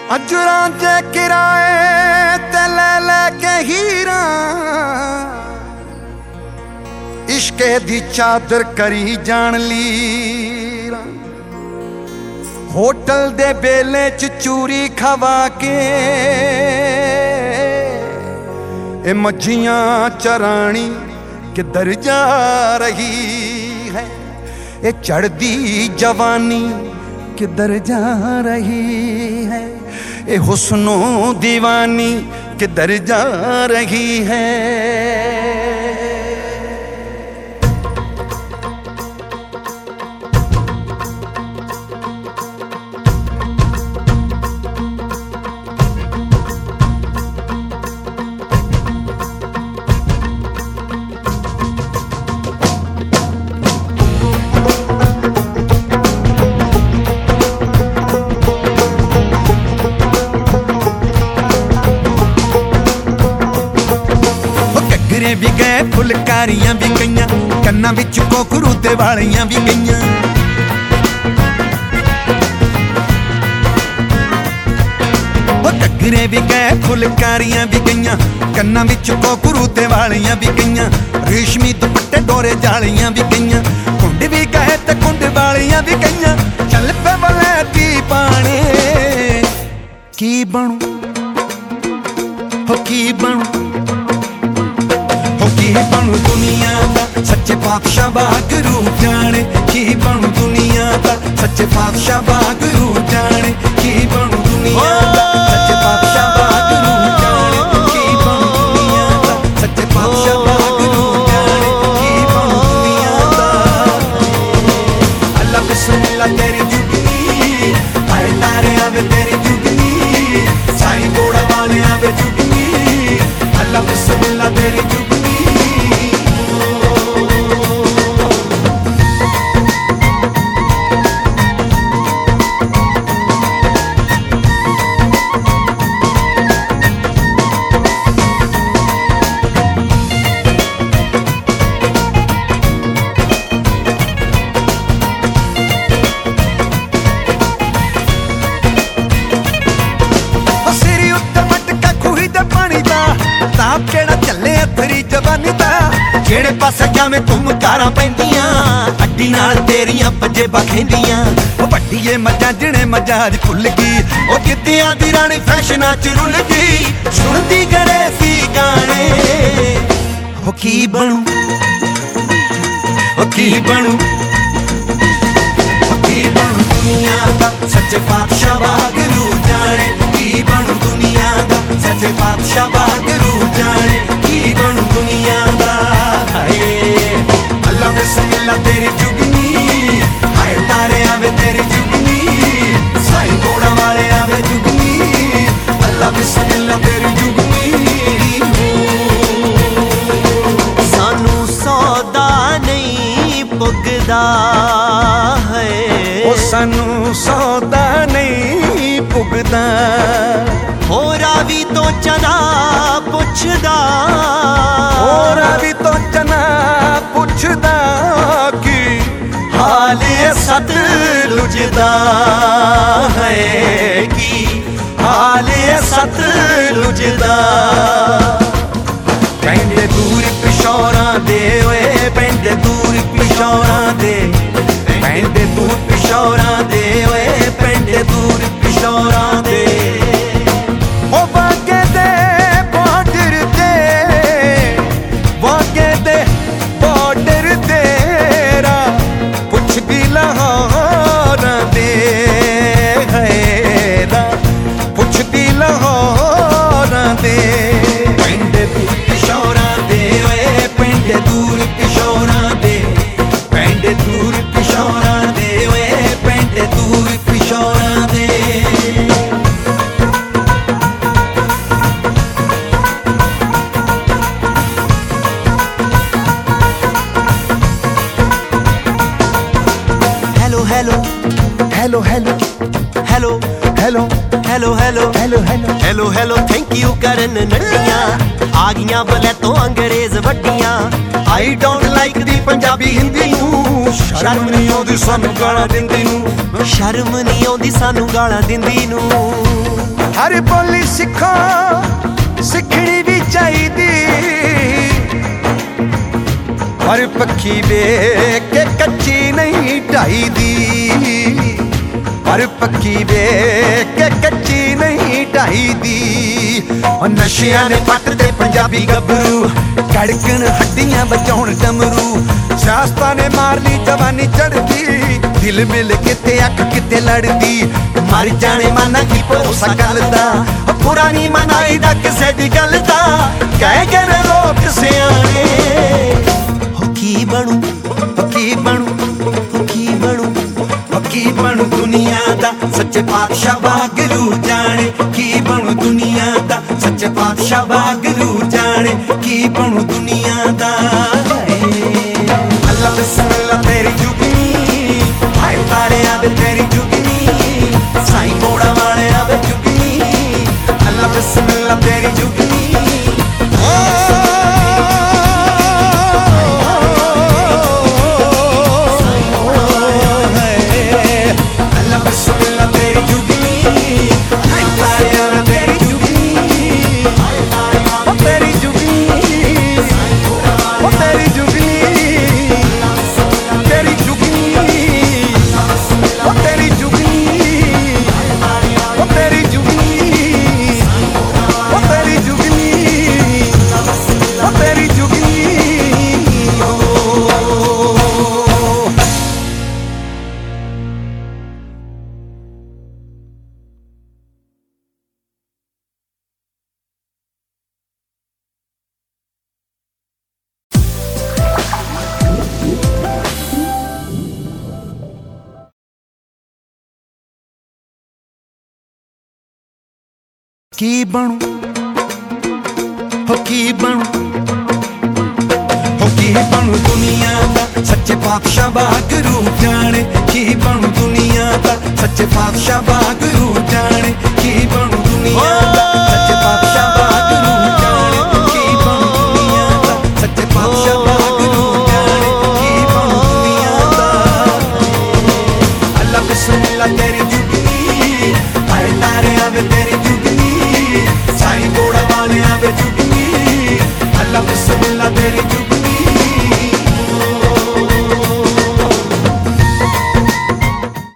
अजरां च किराए ते ले के हीरा इश्के दी चादर करी जान लीरा। होटल दे बेले च चूरी खवा के ए मच्छियां चरानी किधर जा रही है। ए चढ़दी जवानी किधर जा रही है। ए हुस्नो दीवानी किधर जा रही है। भी गए फुलकारियां भी गईयां, कन्ना विच कोकरू ते वालियां भी गईयां। घग्गरे भी गए फुलकारियां भी गईयां, कन्ना विच कोकरू ते वालियां भी गईयां। रेशमी दुपट्टे डोरे जालियां भी गईयां। कुंड भी गए ते कुंड वालियां भी गईयां। चल पे वलैती पाने की बनू हो की बनू की बनू दुनिया दा सच्चे पातशाह वागरू जाने। की बनू दुनिया दा सच्चे पातशाह वागरू जाने। की बनू दुनिया दा सच्चे पातशाह वागरू जाने। की बनू दुनिया दा सच्चे पातशाह वागरू जाने। की बनू दुनिया दा। अल्लाह बिस्मिल्लाह तेरी जुगनी, आए तारे आवे तेरी जुगनी, साईं घोड़ा वाले आवे जुगनी। अल्लाह बिस्मिल्लाह तेरी जुगनी। जेड़े पासे जावे तुम कारां पैंदियां, अड्डी नाल तेरियां पंजेबां खेंदियां। ओ वड्डीए मजां जिने मजाज भुल गई, ओ गिद्धियां दी रानी फैशनां च रुल गई। सुनदी गड़े सी गाने ओ की बनू ओ की बनू ओ की बनू दुनिया दा सच्चे पातशाह वागरू जाने। की बनू दुनिया दा सच्चे पातशाह वागरू जाने। की बनू दुनिया दा। अल्लाह बिस्मिल्लाह तेरी जुगनी, हाय तारे आवे तेरी जुगनी, साईं घोड़ा वाले आवे जुगनी। अल्लाह बिस्मिल्लाह तेरी जुगनी। सानू सौदा नहीं पुगदा है, ओ सानू सौदा नहीं पुगदा। हो रावी तो चना पुछदा, हो रावी तो चना पुछदा की हाल सतलुज दा है। की हाल सतलुज दा। पेंडे दूर पिशौरां दे, ओए पेंडे दूर पिशौरां दे, पेंडे दूर पिशौरां दे, ओए पेंडे दूर पिशौरां दे। ओ वागे दे बॉर्डर ते, वागे दे बॉर्डर तेरा पुछ भी लाहौर दे है, पुछ भी लाहौर दे। पेंडे दूर पिशौरां दे, ओए पेंडे दूर पिशौरां दे, पेंडे दूर पिशौरां दे, ओए पेंडे दूर पिशौरां दे। Hello hello hello hello hello hello hello hello hello hello hello hello thank you करन नड्डियां आ गईयां बलै तो अंग्रेज वड्डियां। I don't like the Punjabi Hindi नू, शर्म नहीं आउंदी सानू गालां दिंदी नू, शर्म नहीं आउंदी सानू गालां दिंदी नू। हर बोली सिखो सिखनी भी चाहिदी, पर पक्की वेख के कच्ची नहीं ढाई दी, पर पक्की वेख के कच्ची नहीं ढाई दी। नशिया ने पट दे पंजाबी गभरू, धड़कन हड्डियां बजाउण डमरू, सियासतां ने मार ली जवानी चढ़दी, दिल मिल किते अख किते लड़दी, मर जाने माना की भरोसा गल दा, पुरानी मनाई दा किसे दी गल दा, कह के लोग सियाणे। हो की बनू, हो की बनू, हो की बनू, हो की बनू दुनिया दा सच्चे पातशाह वागरू जाने, की बनू दुनिया दा सच्चे पातशाह वागरू जाने, की बनू दुनिया दा। अल्लाह बिस्मिल्लाह तेरी जुगनी, हाय तारे आवे तेरी जुगनी, साईं मोड़ा वाले आवे जुगनी, अल्लाह बिस्मिल्लाह तेरी जुगनी। की बनू, हो की बनू, हो की बनू दुनिया दा सच्चे पातशाह वागरू जाने, की बनू दुनिया दा सच्चे पातशाह वागरू